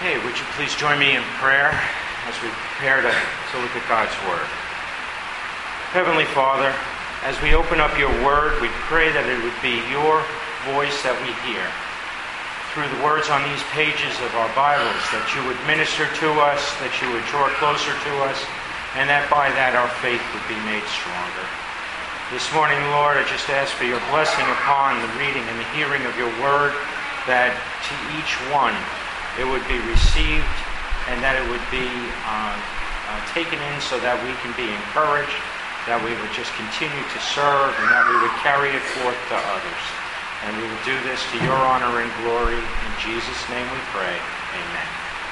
Hey, would you please join me in prayer as we prepare to look at God's Word? Heavenly Father, as we open up your Word, we pray that it would be your voice that we hear through the words on these pages of our Bibles, that you would minister to us, that you would draw closer to us, and that by that our faith would be made stronger. This morning, Lord, I just ask for your blessing upon the reading and the hearing of your Word, that to each one it would be received and that it would be taken in so that we can be encouraged, that we would just continue to serve, and that we would carry it forth to others. And we will do this to your honor and glory. In Jesus' name we pray. Amen.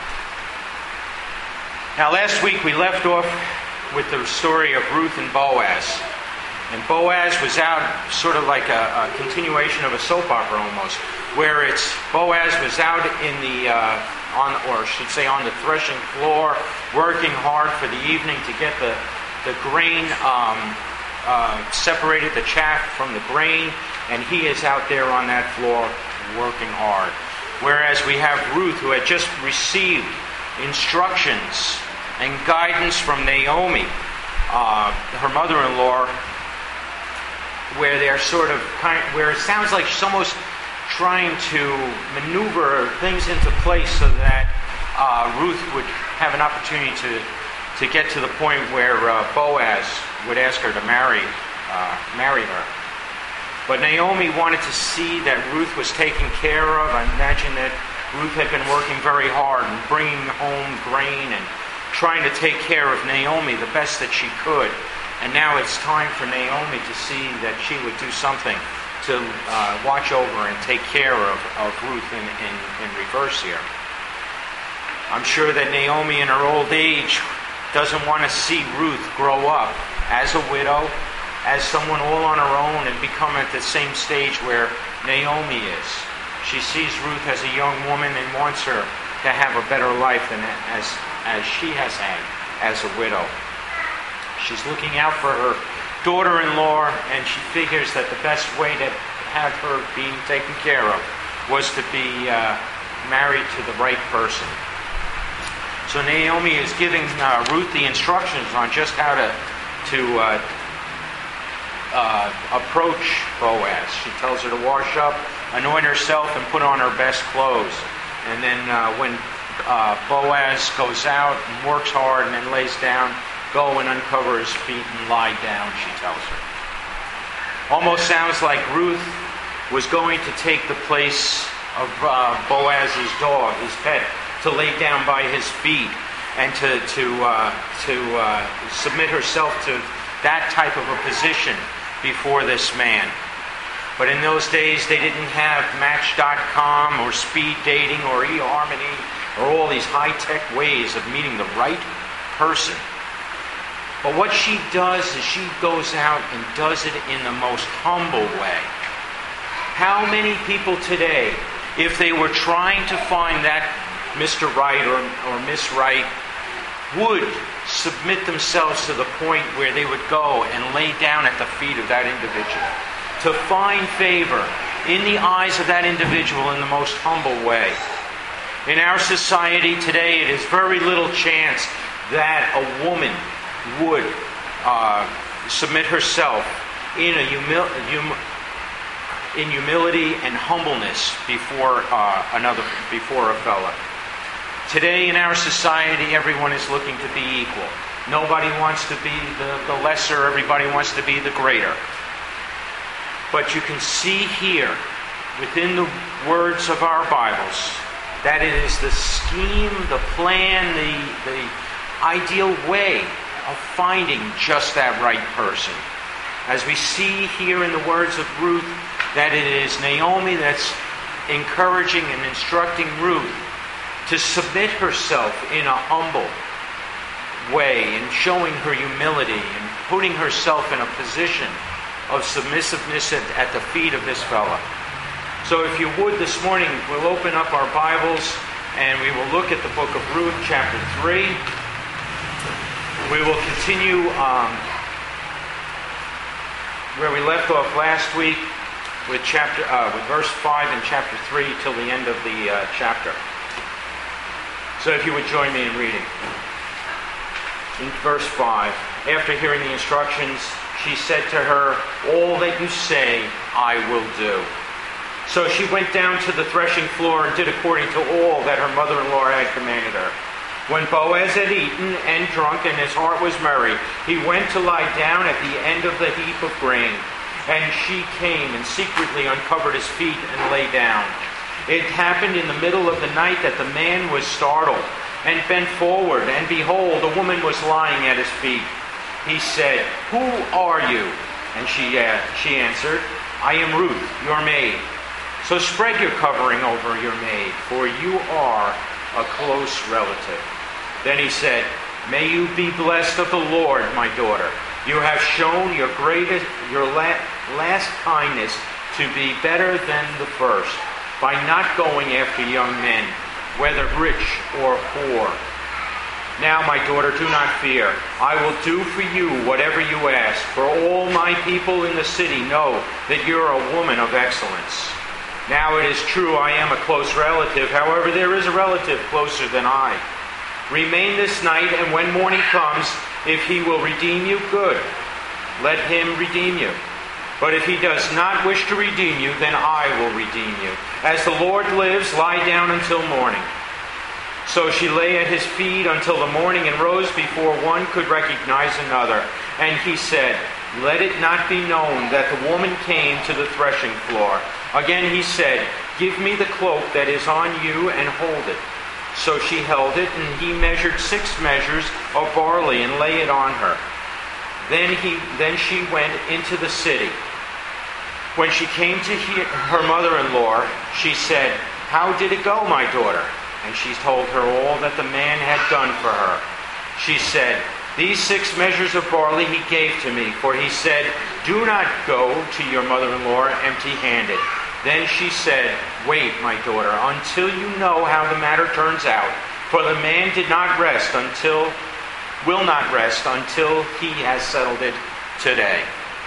Now, last week we left off with the story of Ruth and Boaz. And Boaz was out sort of like a continuation of a soap opera almost, where Boaz was out in on the threshing floor, working hard for the evening to get the grain separated, the chaff from the grain, and he is out there on that floor working hard. Whereas we have Ruth, who had just received instructions and guidance from Naomi, her mother-in-law, where they're where it sounds like she's almost trying to maneuver things into place so that Ruth would have an opportunity to get to the point where Boaz would ask her to marry her. But Naomi wanted to see that Ruth was taken care of. I imagine that Ruth had been working very hard and bringing home grain and trying to take care of Naomi the best that she could. And now it's time for Naomi to see that she would do something to watch over and take care of Ruth in reverse here. I'm sure that Naomi in her old age doesn't want to see Ruth grow up as a widow, as someone all on her own, and become at the same stage where Naomi is. She sees Ruth as a young woman and wants her to have a better life than as she has had as a widow. She's looking out for her daughter-in-law, and she figures that the best way to have her being taken care of was to be married to the right person. So Naomi is giving Ruth the instructions on just how to approach Boaz. She tells her to wash up, anoint herself, and put on her best clothes. And then when Boaz goes out and works hard and then lays down, go and uncover his feet and lie down, she tells her. Almost sounds like Ruth was going to take the place of Boaz's dog, his pet, to lay down by his feet and to submit herself to that type of a position before this man. But in those days, they didn't have Match.com or speed dating or eHarmony or all these high-tech ways of meeting the right person. But what she does is she goes out and does it in the most humble way. How many people today, if they were trying to find that Mr. Right or Miss Right, would submit themselves to the point where they would go and lay down at the feet of that individual, to find favor in the eyes of that individual in the most humble way? In our society today, it is very little chance that a woman would submit herself in humility and humbleness before a fella. Today in our society, everyone is looking to be equal. Nobody wants to be the lesser. Everybody wants to be the greater. But you can see here, within the words of our Bibles, that it is the scheme, the plan, the ideal way of finding just that right person. As we see here in the words of Ruth, that it is Naomi that's encouraging and instructing Ruth to submit herself in a humble way and showing her humility and putting herself in a position of submissiveness at the feet of this fella. So if you would, this morning we'll open up our Bibles and we will look at the book of Ruth, chapter 3. We will continue where we left off last week with verse 5 in chapter 3 till the end of the chapter. So if you would join me in reading. In verse 5, after hearing the instructions, she said to her, "All that you say, I will do." So she went down to the threshing floor and did according to all that her mother-in-law had commanded her. When Boaz had eaten and drunk and his heart was merry, he went to lie down at the end of the heap of grain. And she came and secretly uncovered his feet and lay down. It happened in the middle of the night that the man was startled and bent forward, and behold, a woman was lying at his feet. He said, "Who are you?" And she answered, "I am Ruth, your maid. So spread your covering over your maid, for you are a close relative." Then he said, "May you be blessed of the Lord, my daughter. You have shown your last kindness to be better than the first, by not going after young men, whether rich or poor. Now, my daughter, do not fear. I will do for you whatever you ask, for all my people in the city know that you're a woman of excellence. Now it is true I am a close relative. However, there is a relative closer than I. Remain this night, and when morning comes, if he will redeem you, good. Let him redeem you. But if he does not wish to redeem you, then I will redeem you. As the Lord lives, lie down until morning." So she lay at his feet until the morning and rose before one could recognize another. And he said, "Let it not be known that the woman came to the threshing floor." Again he said, "Give me the cloak that is on you and hold it." So she held it, and he measured 6 measures of barley and lay it on her. Then she went into the city. When she came to her mother-in-law, she said, "How did it go, my daughter?" And she told her all that the man had done for her. She said, "These 6 measures of barley he gave to me, for he said, 'Do not go to your mother-in-law empty-handed.'" Then she said, "Wait, my daughter, until you know how the matter turns out. For the man will not rest until he has settled it today."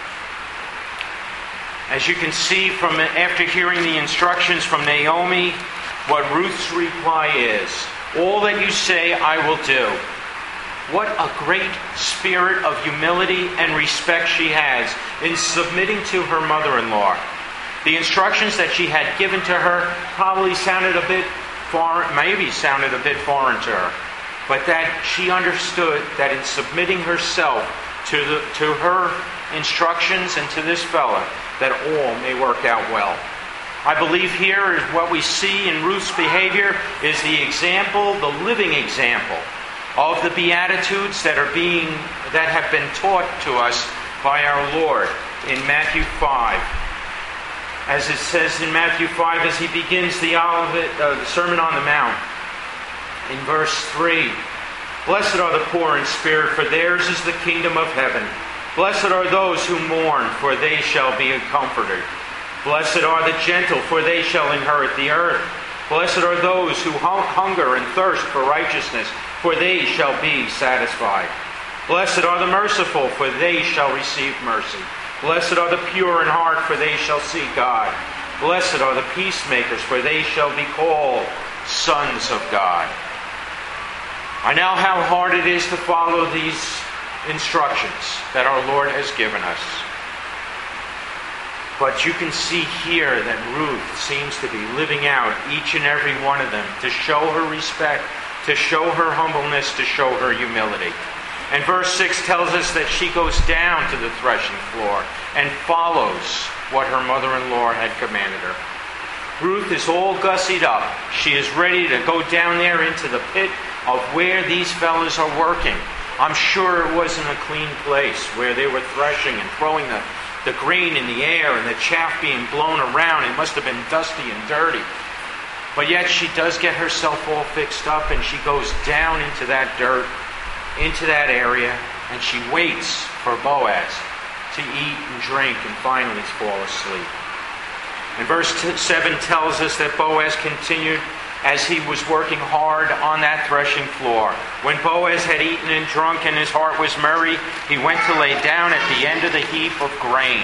As you can see from after hearing the instructions from Naomi, what Ruth's reply is, "All that you say, I will do." What a great spirit of humility and respect she has in submitting to her mother-in-law. The instructions that she had given to her probably sounded a bit foreign to her, but that she understood that in submitting herself to her instructions and to this fellow, that all may work out well. I believe here is what we see in Ruth's behavior is the example, the living example of the Beatitudes that have been taught to us by our Lord in Matthew 5. As it says in Matthew 5, as he begins the Sermon on the Mount, in verse 3, "Blessed are the poor in spirit, for theirs is the kingdom of heaven. Blessed are those who mourn, for they shall be comforted. Blessed are the gentle, for they shall inherit the earth. Blessed are those who hunger and thirst for righteousness, for they shall be satisfied. Blessed are the merciful, for they shall receive mercy. Blessed are the pure in heart, for they shall see God. Blessed are the peacemakers, for they shall be called sons of God." I know how hard it is to follow these instructions that our Lord has given us. But you can see here that Ruth seems to be living out each and every one of them to show her respect, to show her humbleness, to show her humility. And verse 6 tells us that she goes down to the threshing floor and follows what her mother-in-law had commanded her. Ruth is all gussied up. She is ready to go down there into the pit of where these fellas are working. I'm sure it wasn't a clean place where they were threshing and throwing the grain in the air and the chaff being blown around. It must have been dusty and dirty. But yet she does get herself all fixed up, and she goes down into that dirt, into that area, and she waits for Boaz to eat and drink and finally fall asleep. And verse 7 tells us that Boaz continued as he was working hard on that threshing floor. When Boaz had eaten and drunk and his heart was merry, he went to lay down at the end of the heap of grain.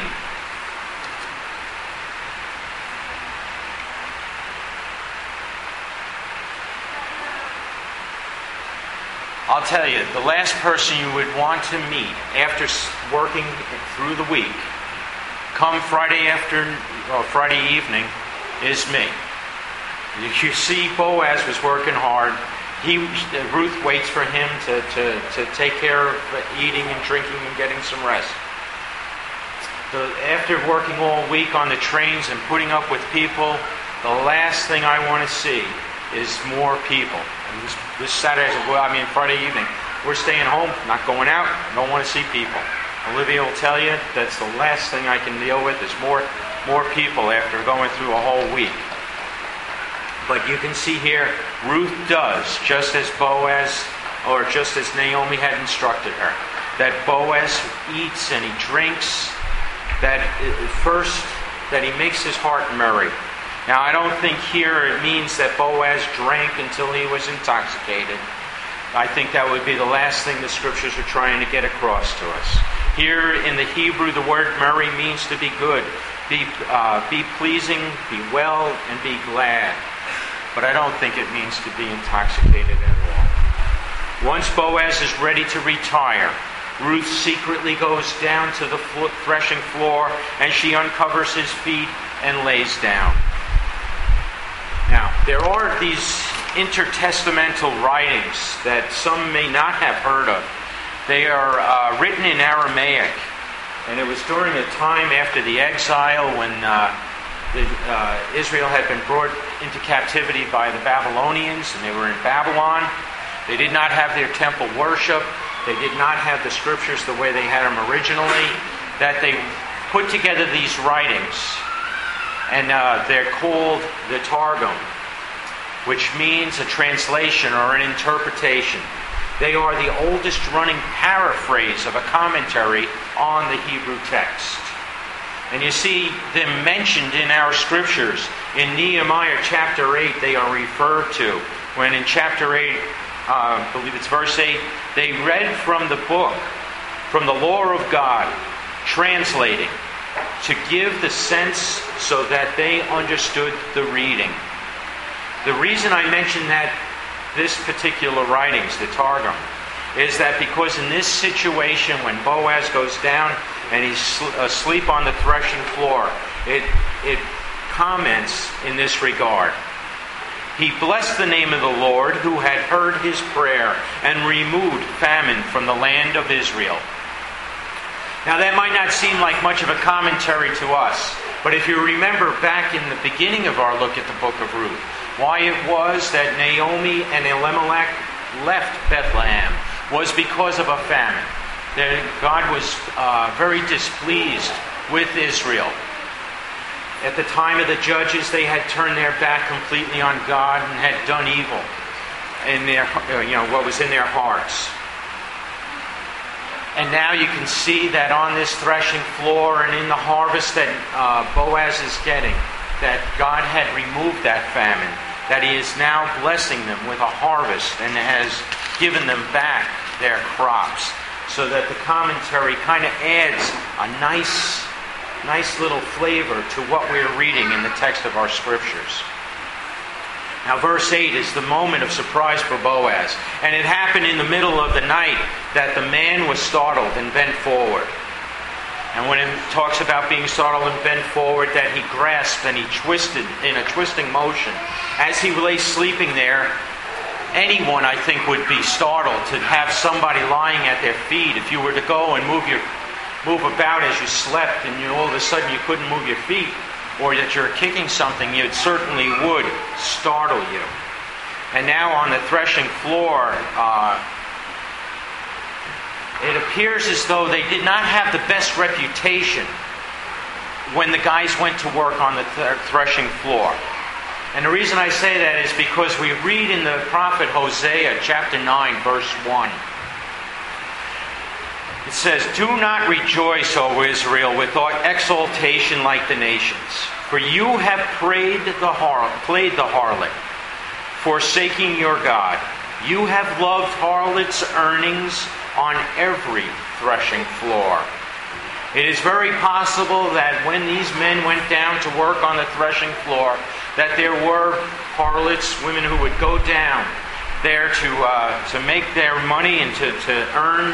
I'll tell you, the last person you would want to meet after working through the week, come Friday evening, is me. You see, Boaz was working hard. Ruth waits for him to take care of eating and drinking and getting some rest. After working all week on the trains and putting up with people, the last thing I want to see is more people. And this Saturday, Friday evening, we're staying home, not going out, don't want to see people. Olivia will tell you that's the last thing I can deal with is more people after going through a whole week. But you can see here, Ruth does just as Naomi had instructed her. That Boaz eats and he drinks, that he makes his heart merry. Now, I don't think here it means that Boaz drank until he was intoxicated. I think that would be the last thing the Scriptures are trying to get across to us. Here in the Hebrew, the word merry means to be good, be pleasing, be well, and be glad. But I don't think it means to be intoxicated at all. Once Boaz is ready to retire, Ruth secretly goes down to the threshing floor and she uncovers his feet and lays down. Now, there are these intertestamental writings that some may not have heard of. They are written in Aramaic, and it was during a time after the exile when Israel had been brought into captivity by the Babylonians, and they were in Babylon. They did not have their temple worship. They did not have the Scriptures the way they had them originally. That they put together these writings, and they're called the Targum, which means a translation or an interpretation. They are the oldest running paraphrase of a commentary on the Hebrew text. And you see them mentioned in our Scriptures. In Nehemiah chapter 8, they are referred to. When in chapter 8, I believe it's verse 8, they read from the book, from the law of God, translating, to give the sense so that they understood the reading. The reason I mention that this particular writings, the Targum, is that because in this situation, when Boaz goes down and he's asleep on the threshing floor, it comments in this regard. He blessed the name of the Lord who had heard his prayer and removed famine from the land of Israel. Now that might not seem like much of a commentary to us, but if you remember back in the beginning of our look at the book of Ruth, why it was that Naomi and Elimelech left Bethlehem was because of a famine. God was very displeased with Israel. At the time of the judges, they had turned their back completely on God and had done evil in their, what was in their hearts. And now you can see that on this threshing floor and in the harvest that Boaz is getting, that God had removed that famine, that He is now blessing them with a harvest and has given them back their crops. So that the commentary kind of adds a nice little flavor to what we're reading in the text of our Scriptures. Now verse 8 is the moment of surprise for Boaz. And it happened in the middle of the night that the man was startled and bent forward. And when it talks about being startled and bent forward, that he grasped and he twisted in a twisting motion. As he lay sleeping there, anyone, I think, would be startled to have somebody lying at their feet. If you were to go and move about as you slept and all of a sudden you couldn't move your feet, or that you're kicking something, it certainly would startle you. And now on the threshing floor, it appears as though they did not have the best reputation when the guys went to work on the threshing floor. And the reason I say that is because we read in the prophet Hosea chapter 9 verse 1. It says, "Do not rejoice, O Israel, with exultation like the nations, for you have played the harlot, forsaking your God. You have loved harlots' earnings on every threshing floor." It is very possible that when these men went down to work on the threshing floor, that there were harlots, women who would go down there to make their money and to earn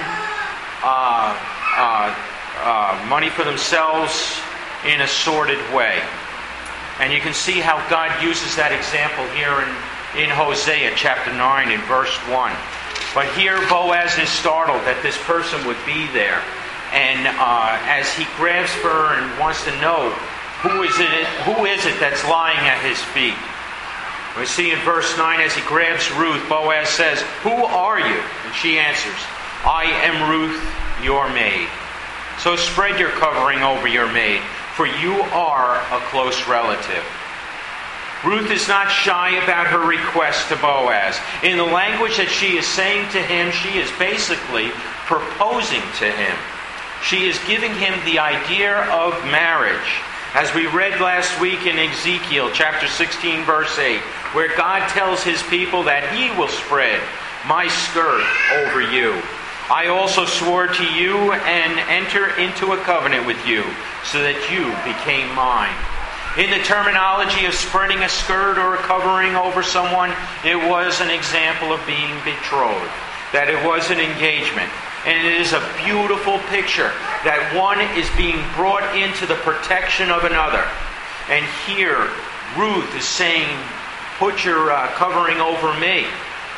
money for themselves in a sordid way. And you can see how God uses that example here in Hosea chapter 9 in verse 1. But here Boaz is startled that this person would be there. And as he grabs for her and wants to know who is it that's lying at his feet. We see in verse 9, as he grabs Ruth, Boaz says, "Who are you?" And she answers, "I am Ruth, your maid. So spread your covering over your maid, for you are a close relative." Ruth is not shy about her request to Boaz. In the language that she is saying to him, she is basically proposing to him. She is giving him the idea of marriage. As we read last week in Ezekiel chapter 16 verse 8, where God tells his people that he will spread my skirt over you. "I also swore to you and enter into a covenant with you, so that you became mine." In the terminology of spreading a skirt or a covering over someone, it was an example of being betrothed, that it was an engagement. And it is a beautiful picture that one is being brought into the protection of another. And here, Ruth is saying, "Put your covering over me.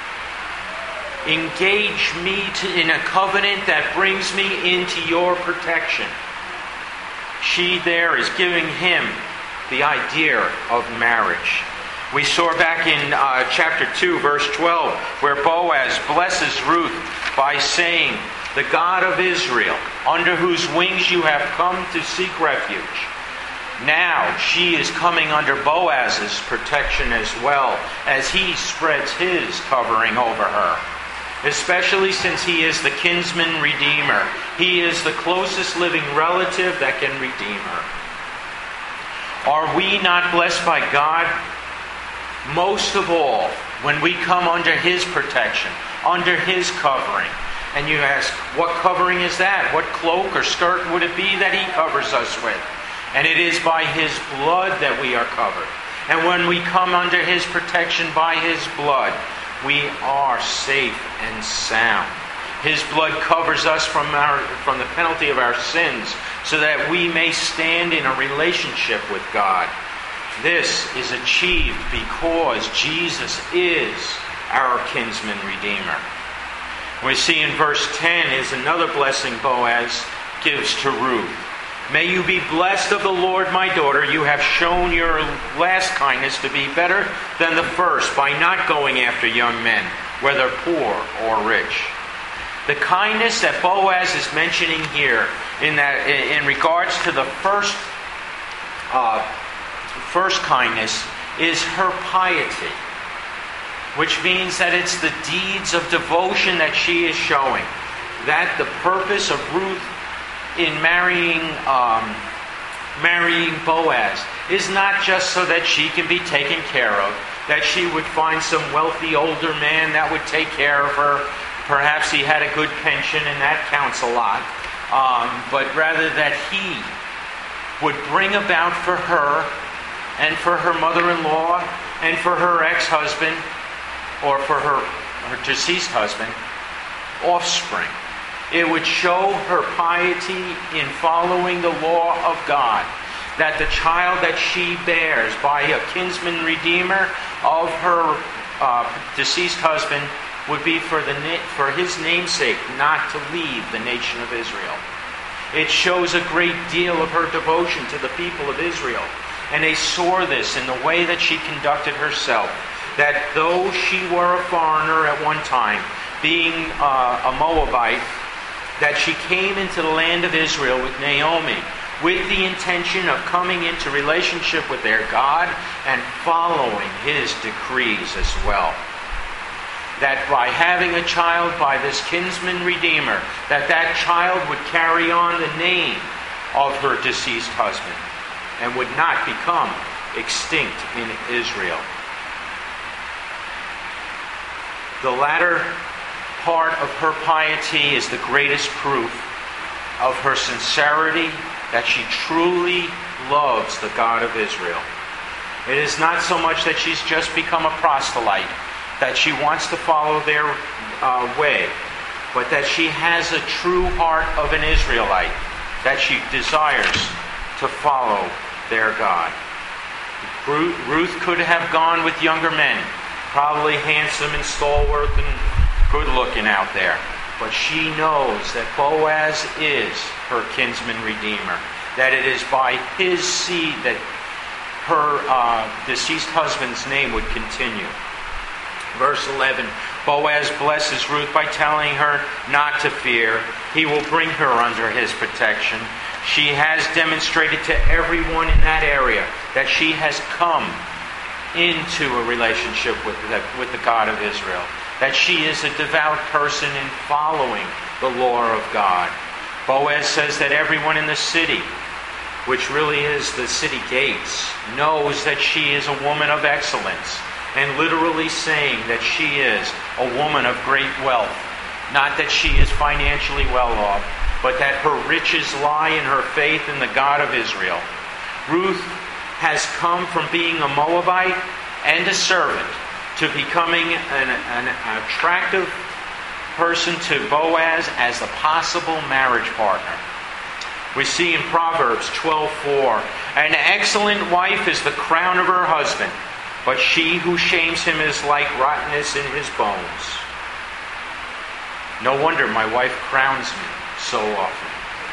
Engage me in a covenant that brings me into your protection." She there is giving him the idea of marriage. We saw back in chapter 2, verse 12, where Boaz blesses Ruth by saying, "The God of Israel, under whose wings you have come to seek refuge." Now she is coming under Boaz's protection as well, as he spreads his covering over her. Especially since he is the kinsman redeemer. He is the closest living relative that can redeem her. Are we not blessed by God? Most of all, when we come under his protection, under his covering. And you ask, what covering is that? What cloak or skirt would it be that he covers us with? And it is by his blood that we are covered. And when we come under his protection by his blood, we are safe and sound. His blood covers us from the penalty of our sins, so that we may stand in a relationship with God. This is achieved because Jesus is our kinsman redeemer. We see in verse 10 is another blessing Boaz gives to Ruth. "May you be blessed of the Lord, my daughter. You have shown your last kindness to be better than the first by not going after young men, whether poor or rich." The kindness that Boaz is mentioning here in regards to the first kindness is her piety, which means that it's the deeds of devotion that she is showing. That the purpose of Ruth in marrying Boaz is not just so that she can be taken care of, that she would find some wealthy older man that would take care of her. Perhaps he had a good pension and that counts a lot. But rather that he would bring about for her and for her mother-in-law and for her ex-husband, or for her deceased husband, offspring. It would show her piety in following the law of God, that the child that she bears by a kinsman redeemer of her deceased husband would be for his namesake, not to leave the nation of Israel. It shows a great deal of her devotion to the people of Israel. And they saw this in the way that she conducted herself, that though she were a foreigner at one time, being a Moabite, that she came into the land of Israel with Naomi with the intention of coming into relationship with their God and following his decrees as well. That by having a child by this kinsman redeemer, that child would carry on the name of her deceased husband and would not become extinct in Israel. The latter part of her piety is the greatest proof of her sincerity, that she truly loves the God of Israel. It is not so much that she's just become a proselyte, that she wants to follow their way, but that she has a true heart of an Israelite, that she desires to follow their God. Ruth could have gone with younger men, probably handsome and stalwart and good-looking out there. But she knows that Boaz is her kinsman redeemer, that it is by his seed that her deceased husband's name would continue. Verse 11, Boaz blesses Ruth by telling her not to fear. He will bring her under his protection. She has demonstrated to everyone in that area that she has come into a relationship with the God of Israel, that she is a devout person in following the law of God. Boaz says that everyone in the city, which really is the city gates, knows that she is a woman of excellence, and literally saying that she is a woman of great wealth. Not that she is financially well off, but that her riches lie in her faith in the God of Israel. Ruth has come from being a Moabite and a servant to becoming an attractive person to Boaz as a possible marriage partner. We see in Proverbs 12:4, an excellent wife is the crown of her husband, but she who shames him is like rottenness in his bones. No wonder my wife crowns me so often.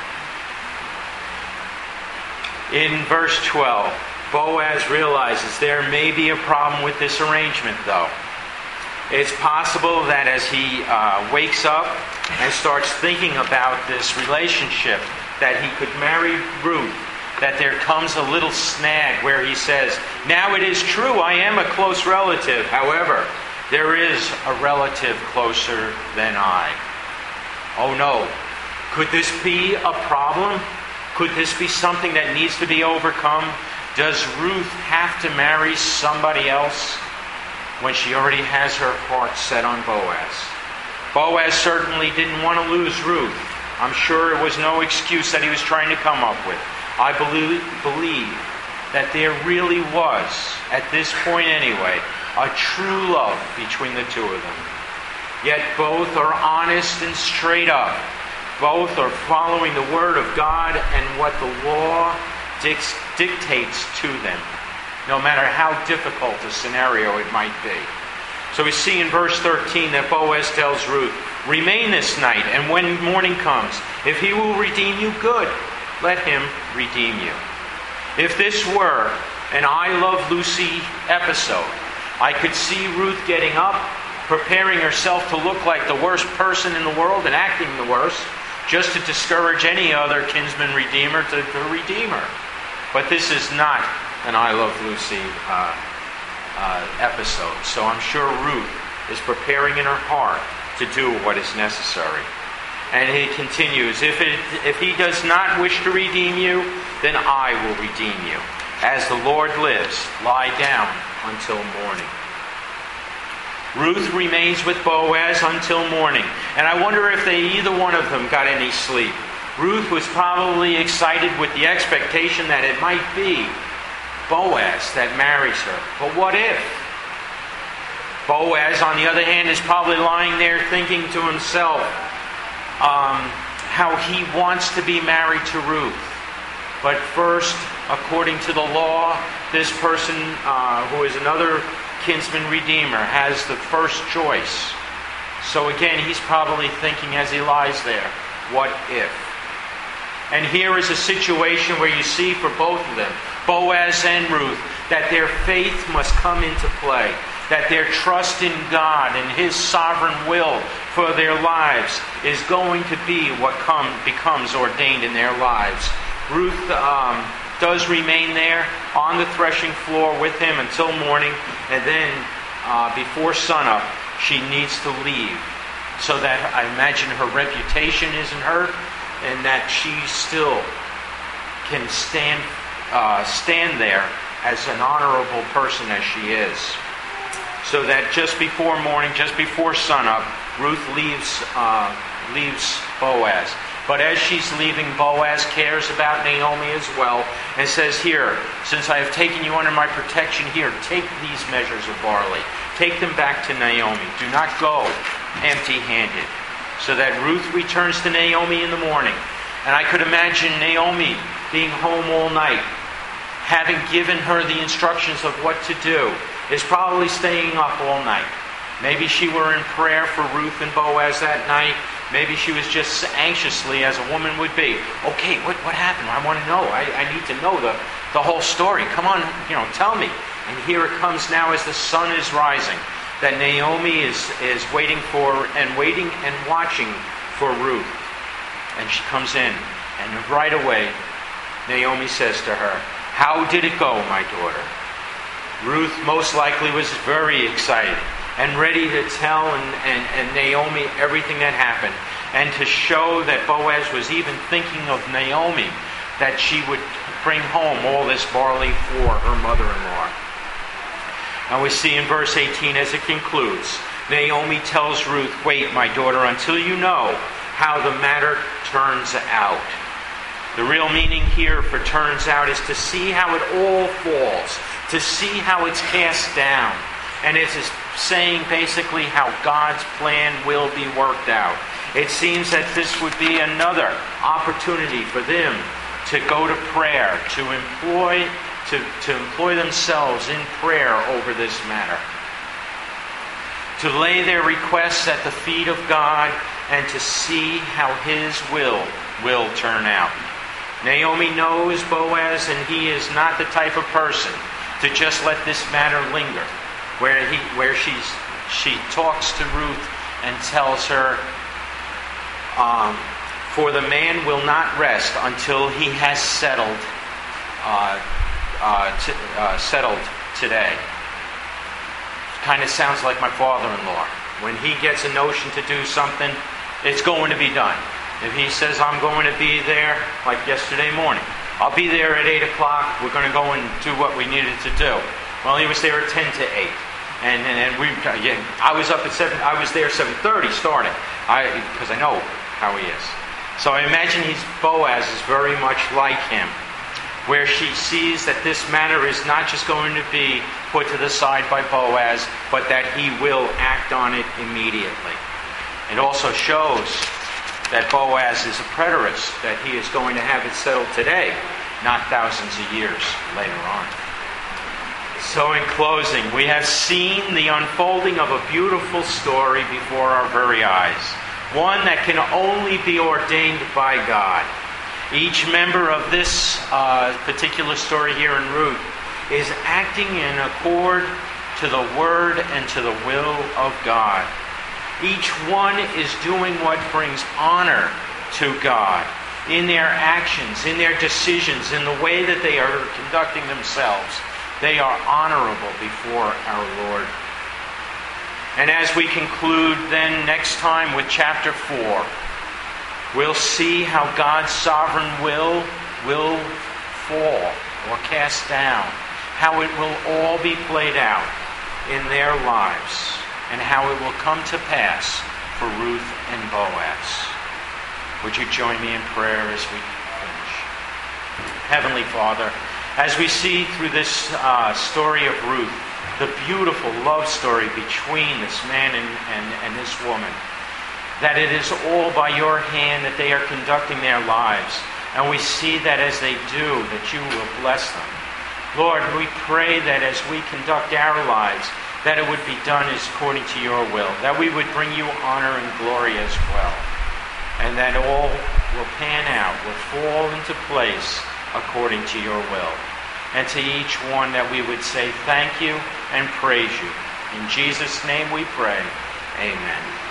In verse 12, Boaz realizes there may be a problem with this arrangement, though. It's possible that as he wakes up and starts thinking about this relationship, that he could marry Ruth, that there comes a little snag where he says, now it is true, I am a close relative. However, there is a relative closer than I. Oh no. Could this be a problem? Could this be something that needs to be overcome? Does Ruth have to marry somebody else when she already has her heart set on Boaz? Boaz certainly didn't want to lose Ruth. I'm sure it was no excuse that he was trying to come up with. I believe that there really was, at this point anyway, a true love between the two of them. Yet both are honest and straight up. Both are following the Word of God and what the law dictates to them, no matter how difficult a scenario it might be. So we see in verse 13 that Boaz tells Ruth, remain this night, and when morning comes, if he will redeem you, good, let him redeem you. If this were an I Love Lucy episode, I could see Ruth getting up, preparing herself to look like the worst person in the world and acting the worst, just to discourage any other kinsman redeemer to redeem her. But this is not an I Love Lucy episode. So I'm sure Ruth is preparing in her heart to do what is necessary. And he continues, if he does not wish to redeem you, then I will redeem you. As the Lord lives, lie down until morning. Ruth remains with Boaz until morning. And I wonder if either one of them got any sleep. Ruth was probably excited with the expectation that it might be Boaz that marries her. But what if? Boaz, on the other hand, is probably lying there thinking to himself how he wants to be married to Ruth. But first, according to the law, this person who is another kinsman redeemer has the first choice. So again, he's probably thinking as he lies there, what if? And here is a situation where you see for both of them, Boaz and Ruth, that their faith must come into play, that their trust in God and His sovereign will for their lives is going to be what becomes ordained in their lives. Ruth does remain there on the threshing floor with him until morning, and then before sunup, she needs to leave, so that I imagine her reputation isn't hurt, and that she still can stand there as an honorable person as she is. So that just before morning, just before sunup, Ruth leaves Boaz. But as she's leaving, Boaz cares about Naomi as well and says, here, since I have taken you under my protection, here, take these measures of barley. take them back to Naomi. Do not go empty-handed. So that Ruth returns to Naomi in the morning. And I could imagine Naomi being home all night, having given her the instructions of what to do, is probably staying up all night. Maybe she were in prayer for Ruth and Boaz that night. Maybe she was just anxiously, as a woman would be. Okay, what happened? I want to know. I need to know the whole story. Come on, tell me. And here it comes now as the sun is rising, that Naomi is waiting and watching for Ruth. And she comes in, and right away, Naomi says to her, "How did it go, my daughter?" Ruth most likely was very excited and ready to tell and Naomi everything that happened, and to show that Boaz was even thinking of Naomi, that she would bring home all this barley for her mother-in-law. And we see in verse 18 as it concludes, Naomi tells Ruth, "Wait, my daughter, until you know how the matter turns out." The real meaning here for turns out is to see how it all falls, to see how it's cast down. And it is saying basically how God's plan will be worked out. It seems that this would be another opportunity for them to go to prayer, to employ themselves in prayer over this matter, to lay their requests at the feet of God and to see how His will turn out. Naomi knows Boaz, and he is not the type of person to just let this matter linger, where she talks to Ruth and tells her, "For the man will not rest until he has settled today." Kind of sounds like my father-in-law. When he gets a notion to do something, it's going to be done. If he says, "I'm going to be there," like yesterday morning, "I'll be there at 8 o'clock, we're going to go and do what we needed to do." Well, he was there at 10 to 8. And I was up at 7. I was there 7:30 starting, because I know how he is. So I imagine Boaz is very much like him, where she sees that this matter is not just going to be put to the side by Boaz, but that he will act on it immediately. It also shows that Boaz is a preterist, that he is going to have it settled today, not thousands of years later on. So in closing, we have seen the unfolding of a beautiful story before our very eyes, one that can only be ordained by God. Each member of this particular story here in Ruth is acting in accord to the Word and to the will of God. Each one is doing what brings honor to God in their actions, in their decisions, in the way that they are conducting themselves. They are honorable before our Lord. And as we conclude then next time with chapter 4, we'll see how God's sovereign will fall or cast down, how it will all be played out in their lives, and how it will come to pass for Ruth and Boaz. Would you join me in prayer as we finish? Heavenly Father, as we see through this story of Ruth, the beautiful love story between this man and this woman, that it is all by your hand that they are conducting their lives. And we see that as they do, that you will bless them. Lord, we pray that as we conduct our lives, that it would be done as according to your will, that we would bring you honor and glory as well, and that all will pan out, will fall into place according to your will. And to each one that we would say thank you and praise you. In Jesus' name we pray. Amen.